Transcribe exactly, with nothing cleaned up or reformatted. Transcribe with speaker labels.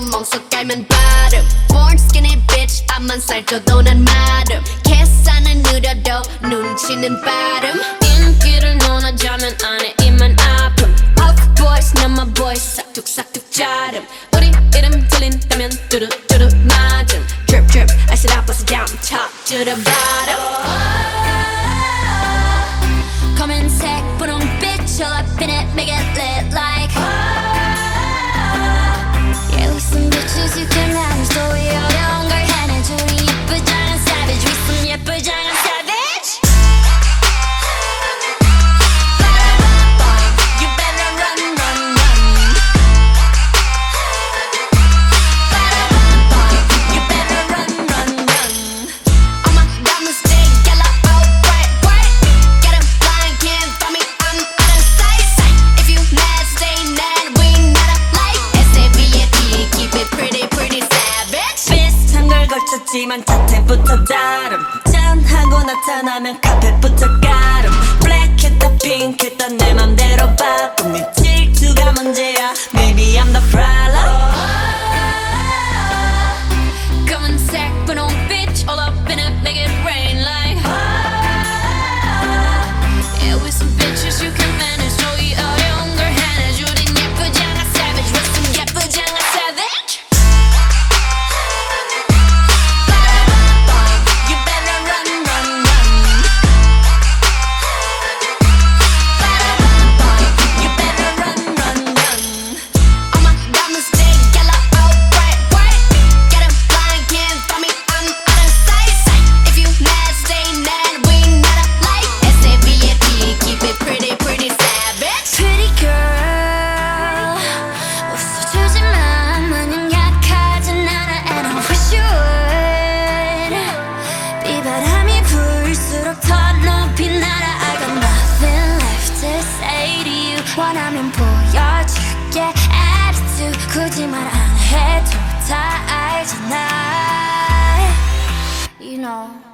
Speaker 1: 멍석 깔면 바름 Born skinny bitch 앞만 살쪄도 난 마름 계산은 느려도 눈치는 빠름 인기를 논하자면 안에 입만 아픔 Puff boys 난 my boys 싹둑싹둑 자름 우리 이름 들린다면 뚜루뚜루 맞음 Drip drip I said I bust it down top to the bottom 검은색 분홍빛 all up in it make it lit like Yeah we some bitches you can manage 또 어려운 걸 해내줘 우리 예쁘장한 savage we some 예쁘장한 savage You better run run run You better run run run All my diamonds stay yellow oh bright bright Get 'em blind can't find me I'm out of sight If you mad stay mad we not alike S A V A T keep it pretty pretty savage
Speaker 2: 비슷한 걸 걸쳤지만 자태부터 다름 짠하고 나타나면 카펫부터 가름 블랙했다 핑크했다 내 맘대로 바꿈 네 질투가 문제야 Maybe I'm the problem
Speaker 1: 검은색 분홍빛 all up in it make it rain like Yeah with some bitches you can manage 또 이 어려운 걸 해내줘 우린 예쁘장한 savage with some 예쁘장한 savage
Speaker 2: You better run run run You better run run run
Speaker 1: All my diamonds stay yellow oh bright bright Get 'em blind can't find me I'm out of sight If you mad stay mad we not alike S A V A T keep it pretty pretty savage
Speaker 2: Pretty girl 웃어주지만 마냥 약하진 않아 And I wish you would 비바람이 불수록 더 높이 날아 I got nothing left to say to you 원하면 보여줄게 attitude 굳이 말 안 해도 다 알잖아 You know